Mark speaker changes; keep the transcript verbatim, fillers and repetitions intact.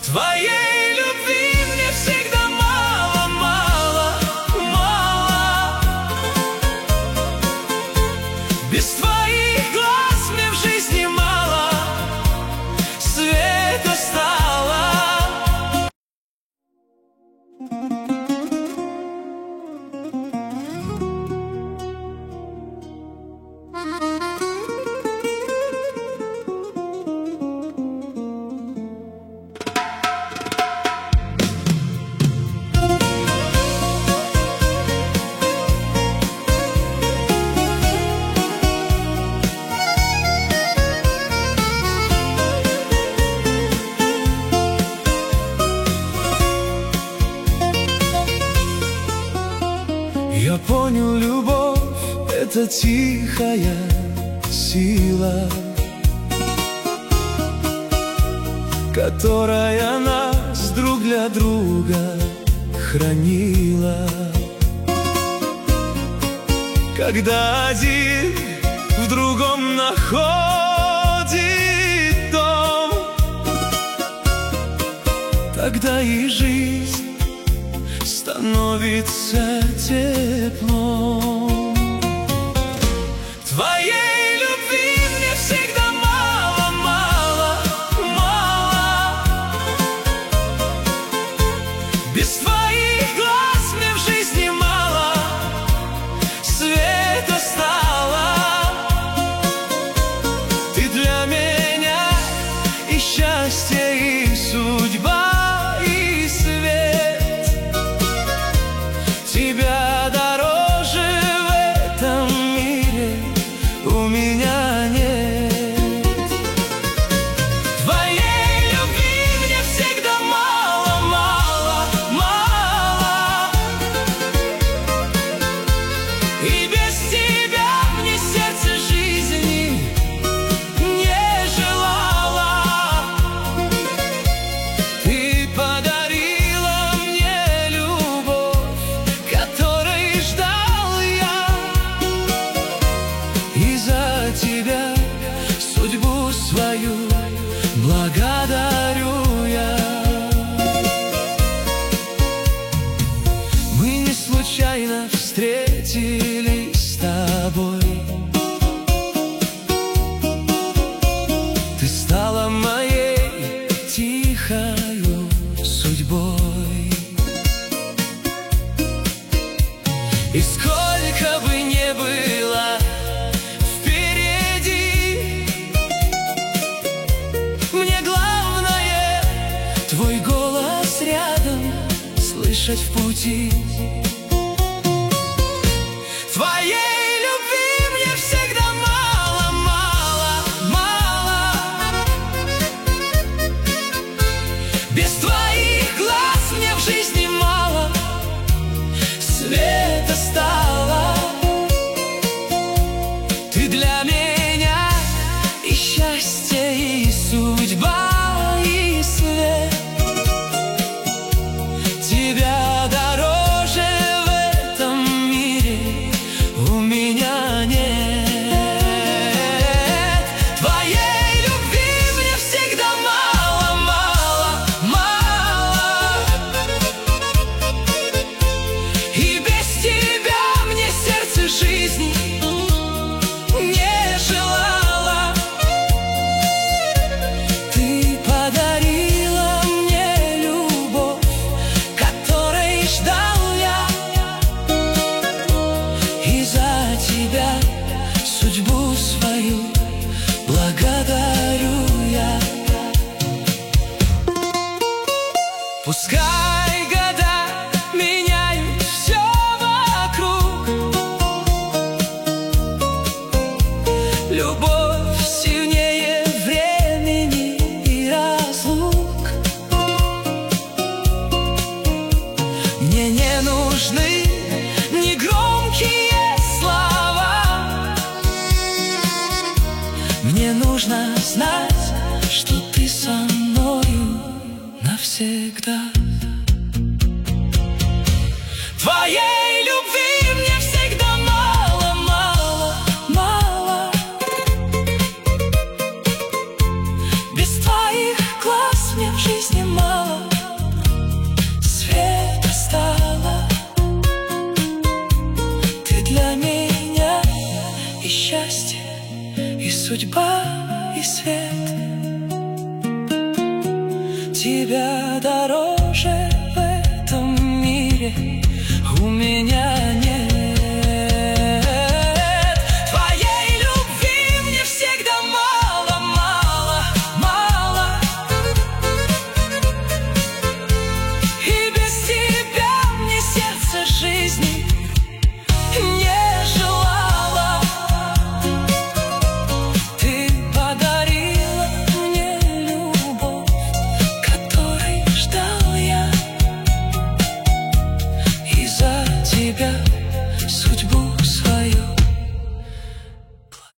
Speaker 1: Твоей любви мне всегда мало, мало, мало. Без твоих глаз мне в жизни мало света стало. Я понял, любовь — это тихая сила, которая нас друг для друга хранила. Когда один в другом находит дом, тогда и жизнь становится теплом. Твоей любви мне всегда мало, мало, мало. Без твоих глаз мне в жизни мало света стало. Ты для меня и счастье, и судьба. Тебя дороже в этом мире у меня нет. Твоей любви мне всегда мало, мало, мало. И без тебя мне сердце жизни не желало. Ты подарила мне любовь, которой ждал я, и за тебя судьбу свою благодарю я. Мы не случайно встретились с тобой. Ты стала моей тихою судьбой. И сколько бы ни было впереди, мне главное твой голос рядом слышать в пути. Твоей любви мне всегда мало, мало, мало. Без твоих глаз мне в жизни мало света стало. Ты для меня и счастье, и судьба, и свет. Тебя дороже в этом мире у меня нет. Твоей любви мне всегда мало, мало, мало. И без тебя мне сердце жизни не желало. Ты подарила мне любовь, которой ждал я, и за тебя судьбу свою благодарю я. Пускай года меняют все вокруг, любовь сильнее времени и разлук. Мне не нужны ни громкие слова, мне нужно знать, что ты со мною навсегда. Твоей любви мне всегда мало, мало, мало. Без твоих глаз мне в жизни мало судьба и свет. Тебя дороже в этом мире у меня нет.